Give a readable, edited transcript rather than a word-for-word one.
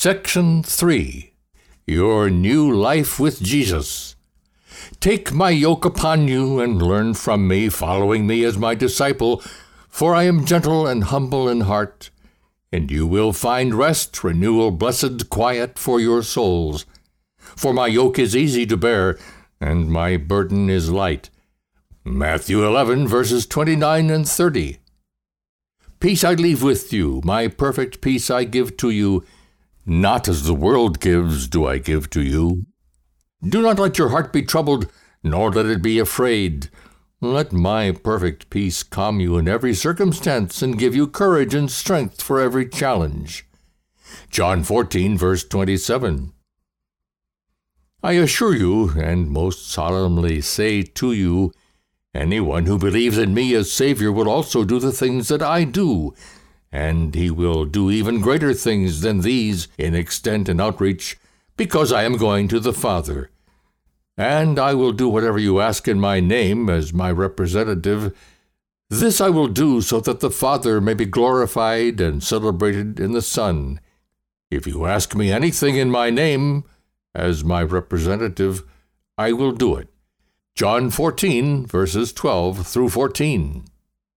Section 3. Your New Life with Jesus. Take my yoke upon you and learn from me, following me as my disciple, for I am gentle and humble in heart, and you will find rest, renewal, blessed quiet for your souls. For my yoke is easy to bear, and my burden is light. Matthew 11, verses 29 and 30. Peace I leave with you, my perfect peace I give to you. Not as the world gives do I give to you. Do not let your heart be troubled, nor let it be afraid. Let my perfect peace calm you in every circumstance and give you courage and strength for every challenge. John 14, verse 27. I assure you, and most solemnly say to you, anyone who believes in me as Savior will also do the things that I do, and he will do even greater things than these in extent and outreach, because I am going to the Father. And I will do whatever you ask in my name as my representative. This I will do so that the Father may be glorified and celebrated in the Son. If you ask me anything in my name as my representative, I will do it. John 14, verses 12 through 14.